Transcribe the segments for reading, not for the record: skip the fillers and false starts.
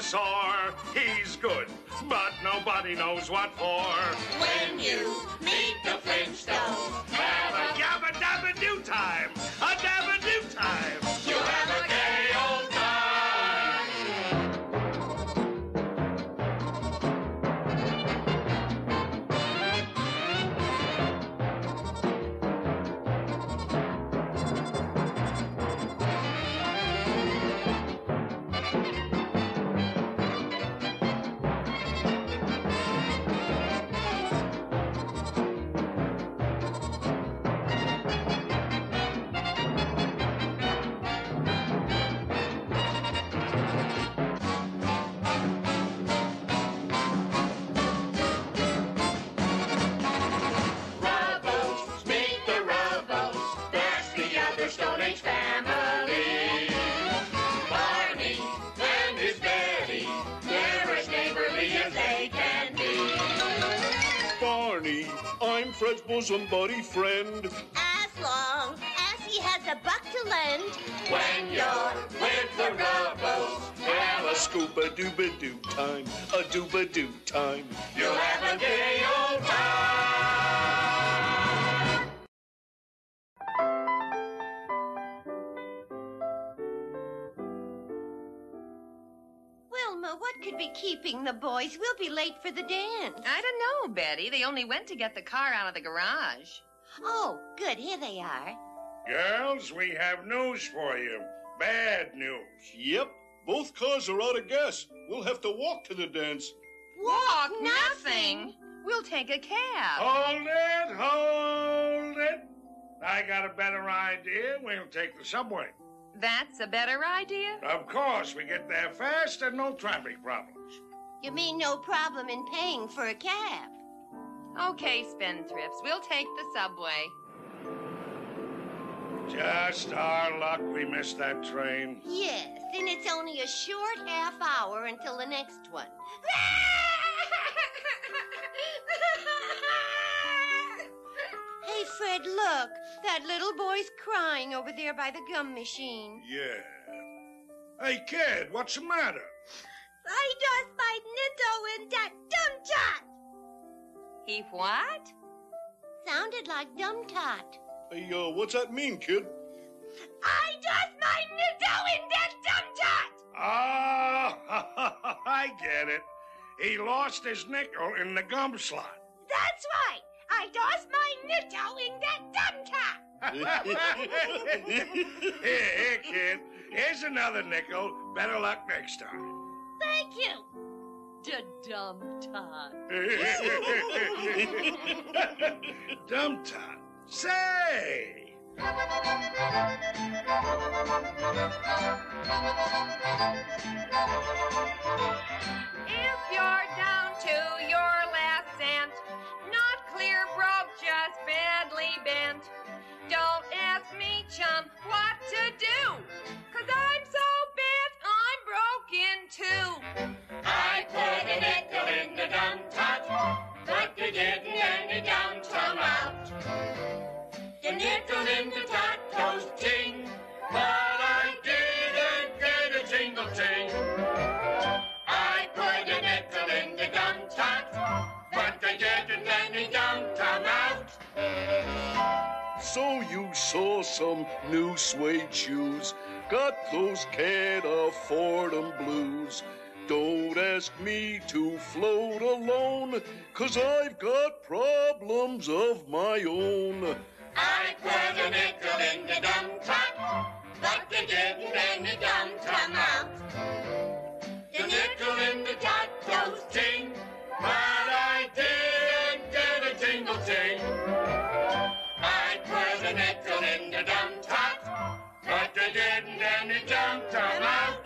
dinosaur. He's good, but nobody knows what for. When you meet the Flintstones, have a Yabba dabba do time. A dabba do time. you have a gay old time. Rubbles, meet the Rubbles. That's the other Stone Age family. Barney and his Betty, they're as neighborly as they can be. Barney, I'm Fred's bosom buddy friend. As long as he has a buck to lend. When you're with the Rubbles, have A scuba dooba doo time, a dooba doo time. you'll have a gay old time. Wilma, what could be keeping the boys? We'll be late for the dance. I don't know, Betty. They only went to get the car out of the garage. Oh, good. Here they are. Girls, we have news for you. Bad news. Yep, both cars are out of gas. We'll have to walk to the dance. Walk? Nothing. We'll take a cab. Hold it, hold it. I got a better idea. We'll take the subway. That's a better idea? Of course, we get there fast and no traffic problems. You mean no problem in paying for a cab? Okay, spendthrifts. We'll take the subway. Just our luck we missed that train. Yes, and it's only a short half hour until the next one. Hey, Fred, look. That little boy's crying over there by the gum machine. Yeah. Hey, kid, what's the matter? I lost my Nitto in that dumb tot. He what? Sounded like dumb tot. Hey, what's that mean, kid? I lost my Nitto in that dumb tot. Oh, I get it. He lost his nickel in the gum slot. That's right. I lost my Nitto in that dumb tot. Here, kid. Here's another nickel. Better luck next time. Thank you. Da dumb tot. Dumb tot. Say! If you're down to your last cent, not clear broke, just badly bent, don't ask me, chum, what to do, 'cause I'm so bent I'm broke in two. I put a nickel in the dumb tot, but they didn't any dumb come out. The nickel in the tot goes ting, but I didn't get a jingle ting. I put a nickel in the dumb tot, but they didn't any dumb come out. So you saw some new suede shoes. Got those can't afford 'em blues. Don't ask me to float alone, 'cause I've got problems of my own. I put a nickel in the dumb tot, but they didn't any dumb come out. The nickel in the tot goes ting, but I didn't get a jingle ting. I put a nickel in the dumb tot, but they didn't any dumb come out.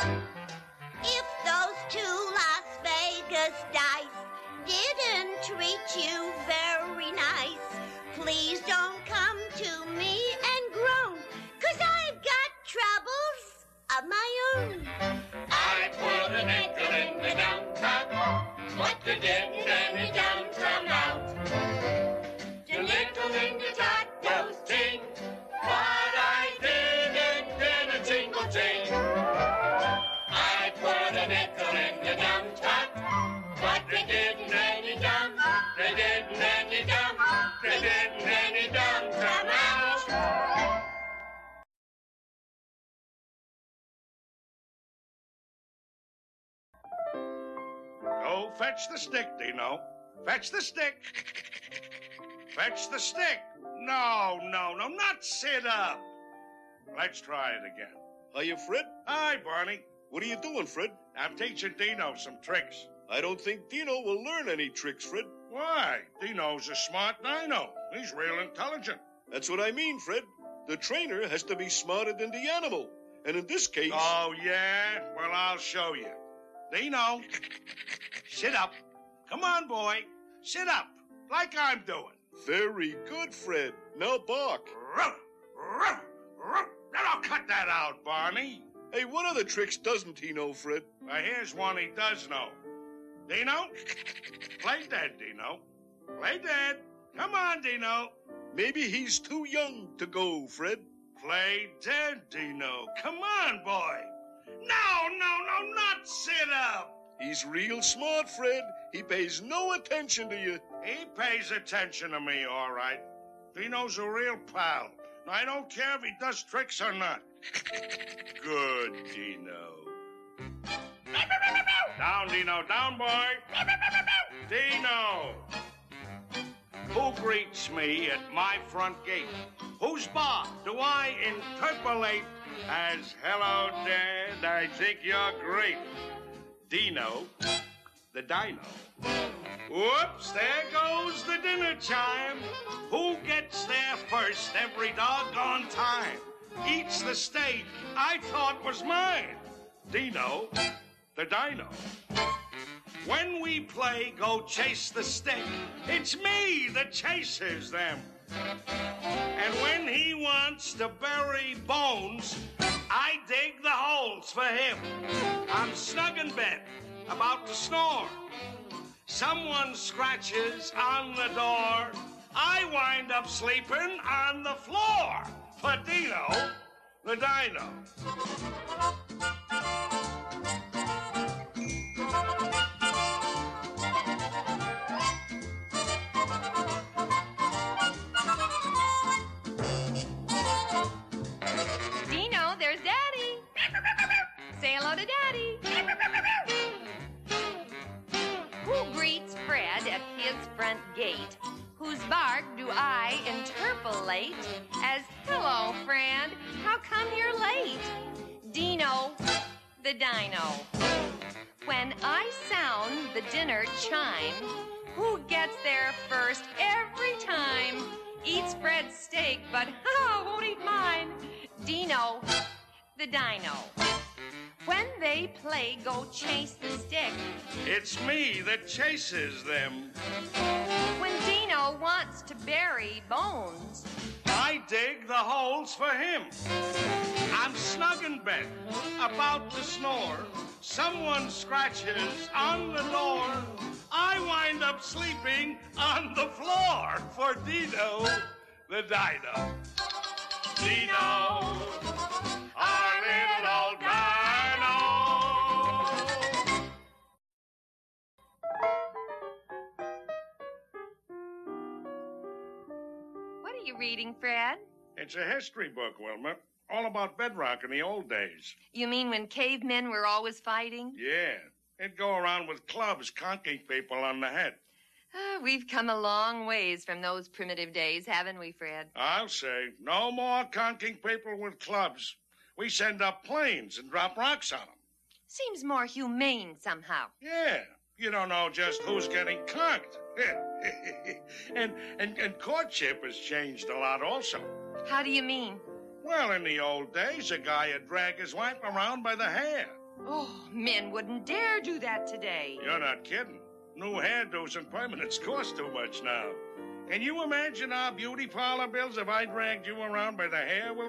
If those two Las Vegas dice didn't treat I put a nickel in the dump truck, but they didn't any dump come out. The nickel in the tot goes ting, but I didn't get a jingle ting. I put a nickel in the dump truck, but they didn't any dump, they didn't any dump, they didn't any dump come out. Go fetch the stick, Dino. Fetch the stick. Fetch the stick. No, not sit up. Let's try it again. Hiya, Fred. Hi, Barney. What are you doing, Fred? I'm teaching Dino some tricks. I don't think Dino will learn any tricks, Fred. Why? Dino's a smart dino. He's real intelligent. That's what I mean, Fred. The trainer has to be smarter than the animal. And in this case... Oh, yeah? Well, I'll show you. Dino, sit up. Come on, boy. Sit up, like I'm doing. Very good, Fred. Now bark. Ruff, ruff, ruff. Now cut that out, Barney. Hey, what other tricks doesn't he know, Fred? Now, here's one he does know. Dino, play dead, Dino. Play dead. Come on, Dino. Maybe he's too young to go, Fred. Play dead, Dino. Come on, boy. No, not sit up. He's real smart, Fred. He pays no attention to you. He pays attention to me, all right. Dino's a real pal. I don't care if he does tricks or not. Good, Dino. Down, Dino. Down, boy. Dino. Who greets me at my front gate? Whose bar do I interpolate as hello, Dad, I think you're great? Dino, the dino. Whoops, there goes the dinner chime. Who gets there first every doggone time? Eats the steak I thought was mine. Dino, the dino. When we play Go Chase the Stick, it's me that chases them. And when he wants to bury bones, I dig the holes for him. I'm snug in bed, about to snore. Someone scratches on the door. I wind up sleeping on the floor. For Dino, the dino. Dino, there's Daddy. Say hello to Daddy. Who greets Fred at his front gate? Whose bark do I interpolate as hello, Fred, how come you're late? Dino, the dino. When I sound the dinner chime, who gets there first every time? Eats Fred's steak, but won't eat mine. Dino, the dino. When they play Go Chase the Stick, it's me that chases them. When Dino wants to bury bones, I dig the holes for him. I'm snug in bed, about to snore. Someone scratches on the door. I wind up sleeping on the floor for Dino, the dino. Dino, our little old dino. What are you reading, Fred? It's a history book, Wilma. All about bedrock in the old days. You mean when cavemen were always fighting? Yeah. They'd go around with clubs conking people on the head. We've come a long ways from those primitive days, haven't we, Fred? I'll say, no more conking people with clubs. We send up planes and drop rocks on them. Seems more humane somehow. Yeah. You don't know just who's getting conked. and courtship has changed a lot also. How do you mean? Well, in the old days, a guy would drag his wife around by the hair. Oh, men wouldn't dare do that today. You're not kidding. New hairdos and permanents cost too much now. Can you imagine our beauty parlor bills if I dragged you around by the hair, Wilma?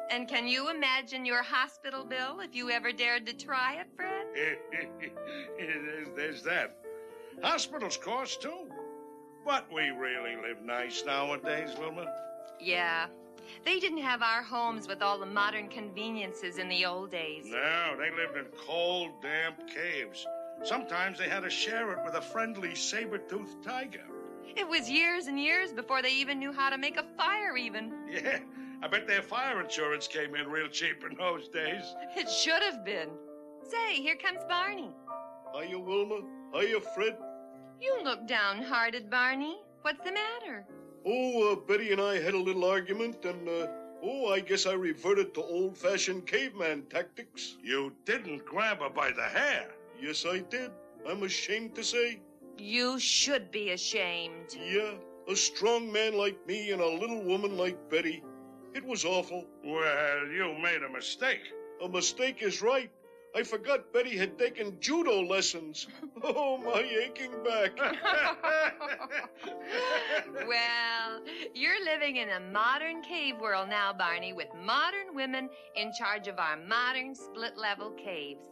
And can you imagine your hospital bill if you ever dared to try it, Fred? There's that. Hospitals cost, too. But we really live nice nowadays, Wilma. Yeah. They didn't have our homes with all the modern conveniences in the old days. No, they lived in cold, damp caves. Sometimes they had to share it with a friendly saber-toothed tiger. It was years and years before they even knew how to make a fire even. Yeah, I bet their fire insurance came in real cheap in those days. It should have been. Say, here comes Barney. Hiya, Wilma. Hiya, Fred. You look downhearted, Barney. What's the matter? Oh, Betty and I had a little argument, and, I guess I reverted to old-fashioned caveman tactics. You didn't grab her by the hair. Yes, I did. I'm ashamed to say. You should be ashamed. Yeah, a strong man like me and a little woman like Betty. It was awful. Well, you made a mistake. A mistake is right. I forgot Betty had taken judo lessons. Oh, my aching back. Well, you're living in a modern cave world now, Barney, with modern women in charge of our modern split-level caves.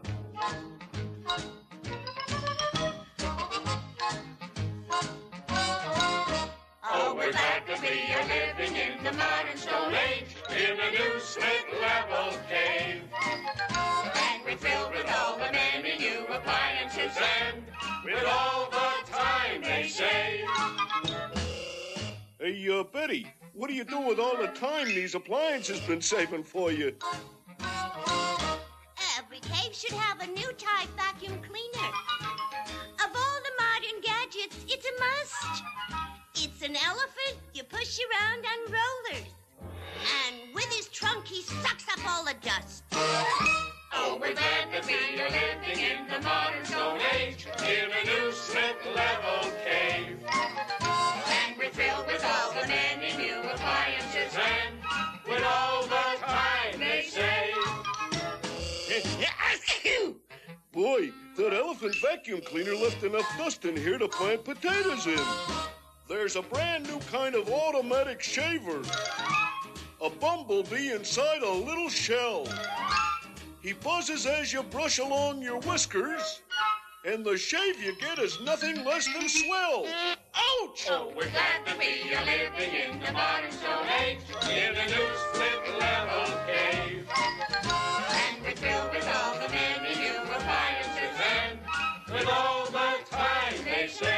Oh, we're glad that we are living in the modern Stone Age, in a new split-level cave. And we're filled with all the many new appliances and with all the time they save. Hey, Betty, what do you do with all the time these appliances been saving for you? Every cave should have a new type vacuum cleaner. Of all the modern gadgets, it's a must. It's an elephant you push around on rollers. And with his trunk, he sucks up all the dust. Oh, we're glad that we are living in the modern Stone Age, in a new split-level cave. And we're filled with all the many new appliances and with all the time they save. Boy, that elephant vacuum cleaner left enough dust in here to plant potatoes in. There's a brand new kind of automatic shaver. A bumblebee inside a little shell. He buzzes as you brush along your whiskers, and the shave you get is nothing less than swell. Ouch! Oh, we're glad that we are living in the modern Stone Age, in a new split-level cave. And we're filled with all the many new appliances and with all the time they save.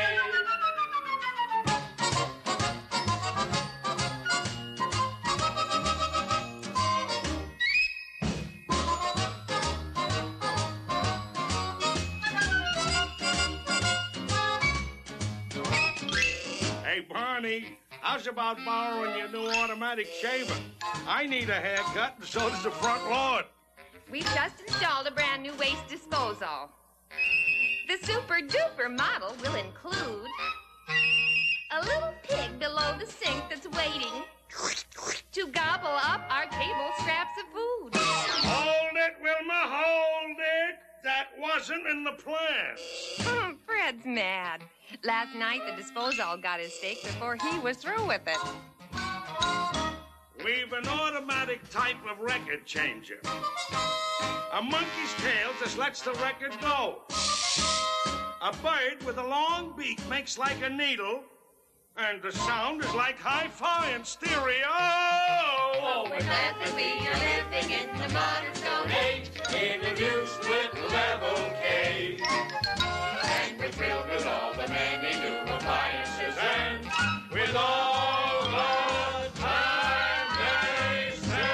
Hey, Barney, how's about borrowing your new automatic shaver? I need a haircut, and so does the front lawn. We've just installed a brand new waste disposal. The super-duper model will include a little pig below the sink that's waiting to gobble up our table scraps of food. Hold it, Wilma, hold it. That wasn't in the plan. Fred's mad. Last night, the disposal got his steak before he was through with it. We've an automatic type of record changer. A monkey's tail just lets the record go. A bird with a long beak makes like a needle, and the sound is like hi-fi and stereo. Oh, we're glad that we are living in the modern Stone Age, in a new split-level cave. And we're thrilled with all the many new appliances and with all the time they save.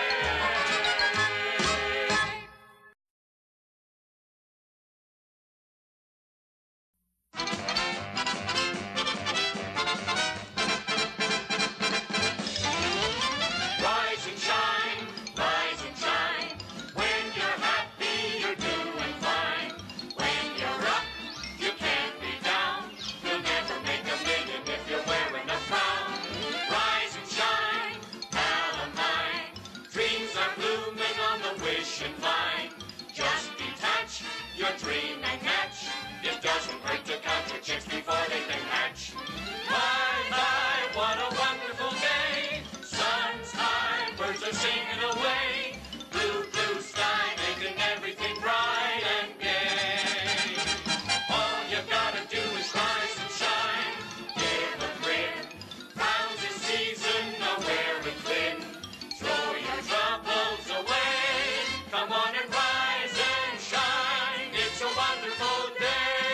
Rise and shine, rise and shine. When you're happy, you're doing fine. When you're up, you can't be down. You'll never make a million if you're wearing a frown. Rise and shine, Alamine. Dreams are blooming on the wishing vine. Just detach your dream and catch. It doesn't hurt to count your chicks before they can hatch. My, what a wonderful day. Sun's high, birds are singing away. Blue, blue sky, making everything bright and gay. All you gotta do is rise and shine. Give a grin. Round the season, a wearing thin. Throw your troubles away. Come on and rise and shine. It's a wonderful day.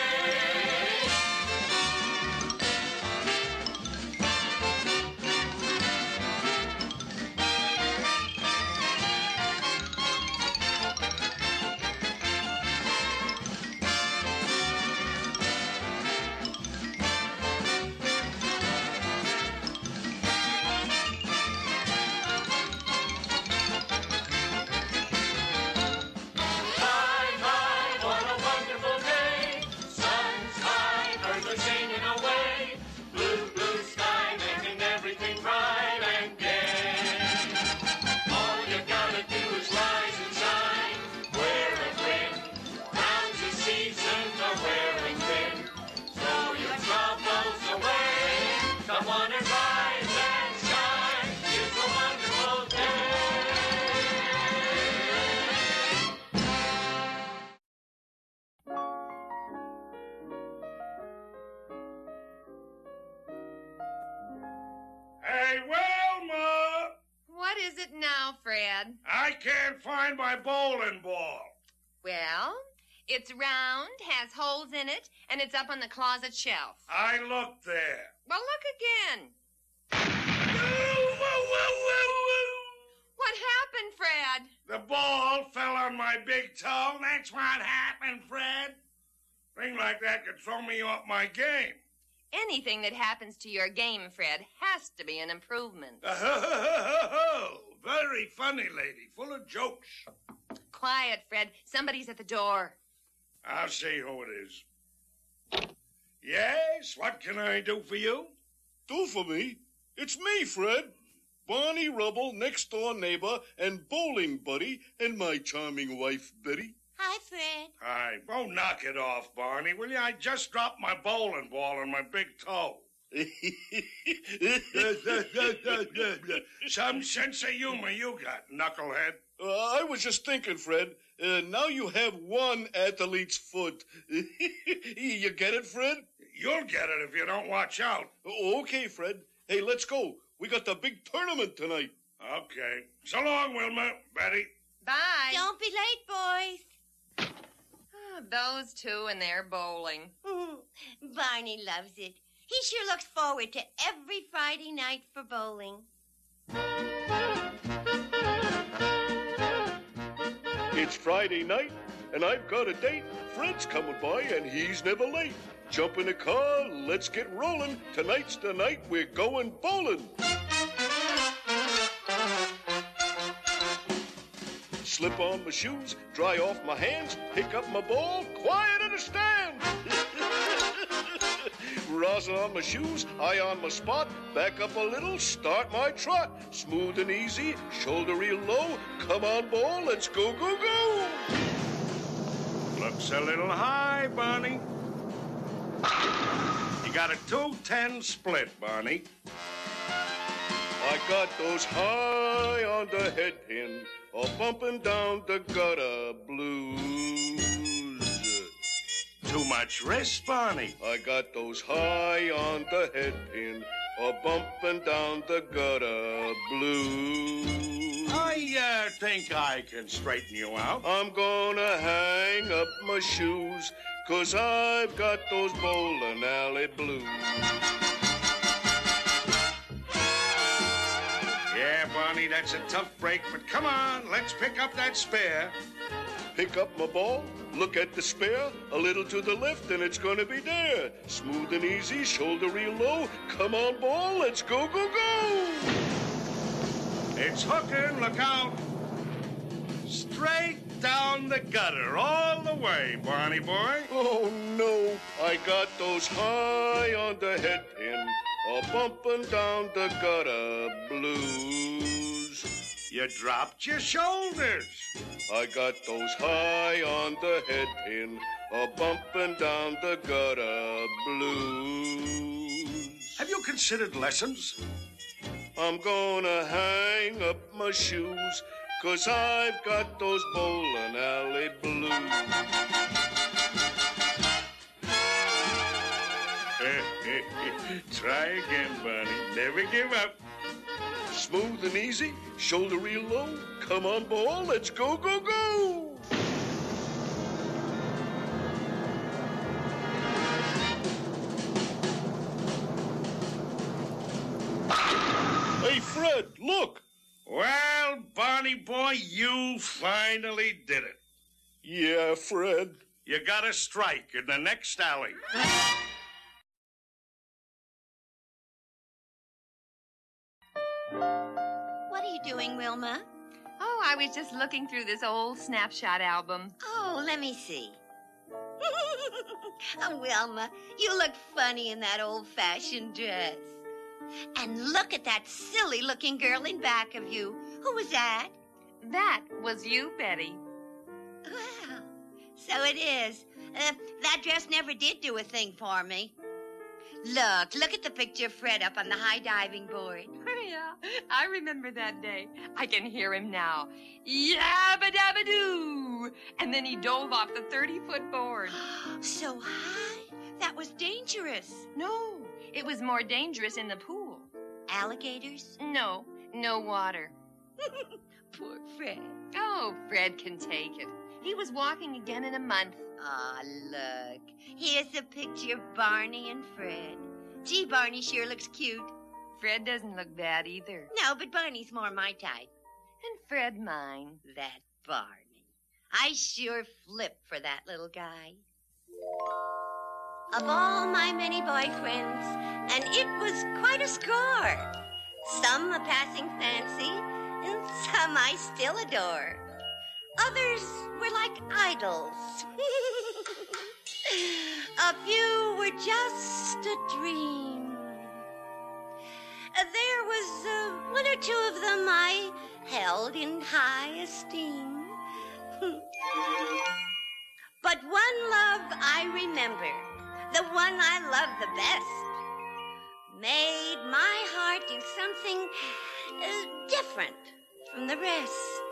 What a wonderful day. Sun's high, birds are singing away. Blue, blue sky, making everything bright and gay. All you gotta do is rise and shine. Wear a grin. Round the season, a wearing thin. Throw your troubles away. Come on and rise and shine. It's a wonderful day. Hey, Wilma! What is it now, Fred? I can't find my bowling ball. Well, it's round, has holes in it, and it's up on the closet shelf. I looked there. Well, look again. Woo, woo, woo. What happened, Fred? The ball fell on my big toe. That's what happened, Fred. Thing like that could throw me off my game. Anything that happens to your game, Fred, has to be an improvement. Very funny lady, full of jokes. Quiet, Fred. Somebody's at the door. I'll see who it is. Yes, what can I do for you? Do for me? It's me, Fred. Barney Rubble, next door neighbor, and bowling buddy, and my charming wife, Betty. Hi, Fred. Hi. Oh, knock it off, Barney, will you? I just dropped my bowling ball on my big toe. Some sense of humor you got, knucklehead. I was just thinking, Fred. Now you have one athlete's foot. You get it, Fred? You'll get it if you don't watch out. Okay, Fred. Hey, let's go. We got the big tournament tonight. Okay. So long, Wilma. Betty. Bye. Don't be late, boys. Those two and their bowling. Barney loves it. He sure looks forward to every Friday night for bowling. It's Friday night, and I've got a date. Fred's coming by, and he's never late. Jump in the car, let's get rolling. Tonight's the night we're going bowling. Slip on my shoes, dry off my hands, pick up my ball, quiet in the stand. Rosin on my shoes, eye on my spot, back up a little, start my trot. Smooth and easy, shoulder real low, come on ball, let's go, go, go. Looks a little high, Barney. You got a 2-10 split, Barney. I got those high on the head pin, all bumping down the gutter blues. Too much risk, Barney. I got those high on the head pin, all bumping down the gutter blues. I think I can straighten you out. I'm gonna hang up my shoes, 'cause I've got those bowling alley blues. Yeah, Barney, that's a tough break, but come on, let's pick up that spare. Pick up my ball, look at the spare, a little to the left, and it's gonna be there. Smooth and easy, shoulder real low. Come on, ball, let's go, go, go. It's hooking, look out. Straight down the gutter, all the way, Barney boy. Oh, no, I got those high on the head pin, all bumping down the gutter blues. You dropped your shoulders. I got those high on the head pin, all bumping down the gutter blues. Have you considered lessons? I'm gonna hang up my shoes, 'cause I've got those bowling alley blues. Try again, Barney. Never give up. Smooth and easy, shoulder real low. Come on, ball, let's go, go, go! Hey, Fred, look! Well, Barney boy, you finally did it. Yeah, Fred. You got a strike in the next alley. What are you doing, Wilma? Oh, I was just looking through this old snapshot album. Oh, let me see. Oh, Wilma, you look funny in that old-fashioned dress. And look at that silly-looking girl in back of you. Who was that? That was you, Betty. Well, so it is. That dress never did do a thing for me. Look at the picture of Fred up on the high diving board. Yeah, I remember that day. I can hear him now. Yabba-dabba-doo! And then he dove off the 30-foot board. So high? That was dangerous. No, it was more dangerous in the pool. Alligators? No water. Poor Fred. Oh, Fred can take it. He was walking again in a month. Ah, look. Here's a picture of Barney and Fred. Gee, Barney sure looks cute. Fred doesn't look bad either. No, but Barney's more my type. And Fred mine. That Barney. I sure flip for that little guy. Of all my many boyfriends, and it was quite a score. Some a passing fancy, and some I still adore. Others were like idols. A few were just a dream. There was one or two of them I held in high esteem. But one love I remember, the one I love the best, made my heart do something different from the rest.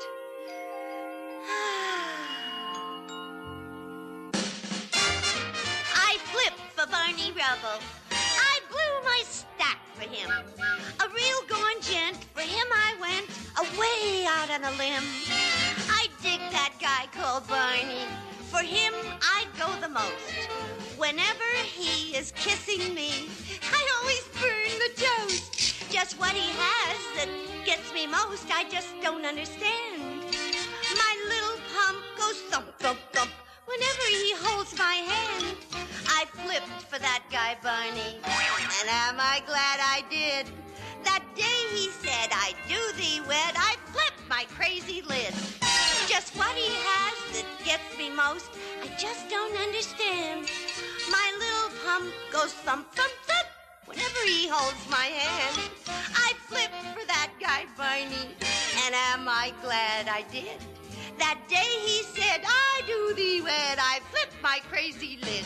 I flipped for Barney Rubble. I blew my stack for him. A real gone gent, for him I went away out on a limb. I dig that guy called Barney. For him I'd go the most. Whenever he is kissing me, I always burn the toast. Just what he has that gets me most, I just don't understand. My little pump goes thump, thump, thump whenever he holds my hand. I flipped for that guy, Barney, and am I glad I did. That day he said, I do thee wed, I flipped my crazy lid. Just what he has that gets me most, I just don't understand. My little pump goes thump, thump, thump whenever he holds my hand. I flipped for that guy, Barney, and am I glad I did. That day he said, I do thee wed, I flipped my crazy lid.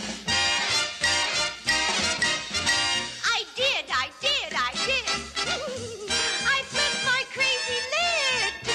I did. I flipped my crazy lid.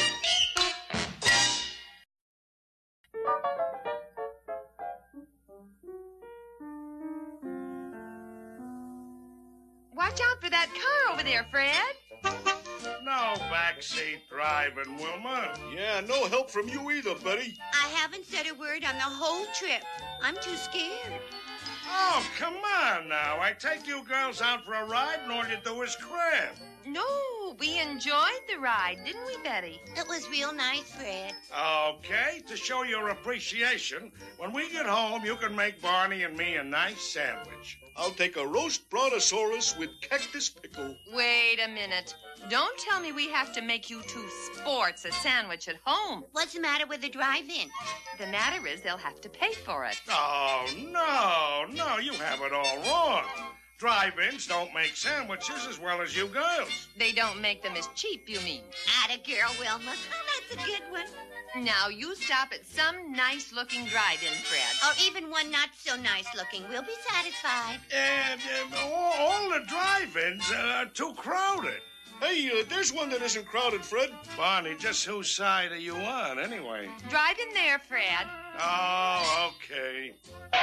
Watch out for that car over there, Fred. No backseat driving, Wilma. Yeah, no help from you either, Betty. I haven't said a word on the whole trip. I'm too scared. Oh, come on now. I take you girls out for a ride and all you do is crab. No, we enjoyed the ride, didn't we, Betty? It was real nice, Fred. Okay, to show your appreciation, when we get home, you can make Barney and me a nice sandwich. I'll take a roast brontosaurus with cactus pickle. Wait a minute. Don't tell me we have to make you two sports a sandwich at home. What's the matter with the drive-in? The matter is they'll have to pay for it. Oh, no, you have it all wrong. Drive-ins don't make sandwiches as well as you girls. They don't make them as cheap, you mean? Atta girl, Wilma. Oh, that's a good one. Now, you stop at some nice-looking drive-in, Fred. Or even one not so nice-looking. We'll be satisfied. All the drive-ins are too crowded. Hey, there's one that isn't crowded, Fred. Barney, just whose side are you on, anyway? Drive in there, Fred. Oh, okay.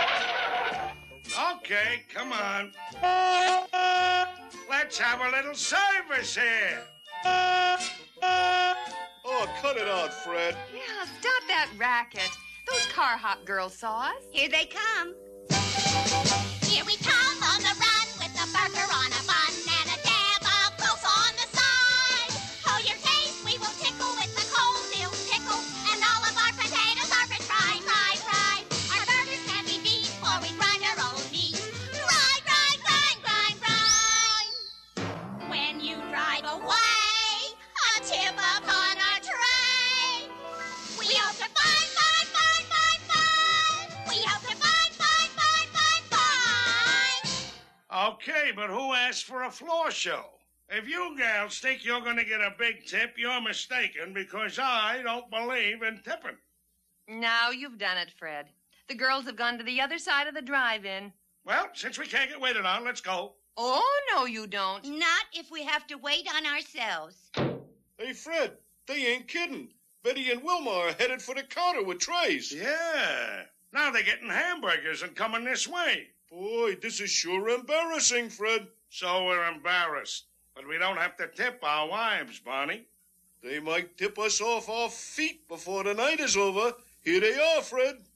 Okay, come on. Let's have a little service here. Oh, cut it out, Fred. Yeah, stop that racket. Those car hop girls saw us. Here they come. Here we come on the run with a burger on a bun and a dab of close on the side. Hold your taste, we will tickle with the cold dill pickle, and all of our potatoes are french fried, fried, fried. Our burgers can be beef, or we grind our own meat. Grind, grind, grind, grind, grind. When you drive away, a tip upon a tray. We hope to find, find, find, find, find. We hope to find, find, find, find, find. Okay, but who asked for a floor show? If you gals think you're going to get a big tip, you're mistaken, because I don't believe in tipping. Now you've done it, Fred. The girls have gone to the other side of the drive-in. Well, since we can't get waited on, let's go. Oh, no, you don't. Not if we have to wait on ourselves. Hey, Fred, they ain't kidding. Betty and Wilma are headed for the counter with trays. Yeah. Now they're getting hamburgers and coming this way. Boy, this is sure embarrassing, Fred. So we're embarrassed. But we don't have to tip our wives, Barney. They might tip us off our feet before the night is over. Here they are, Fred.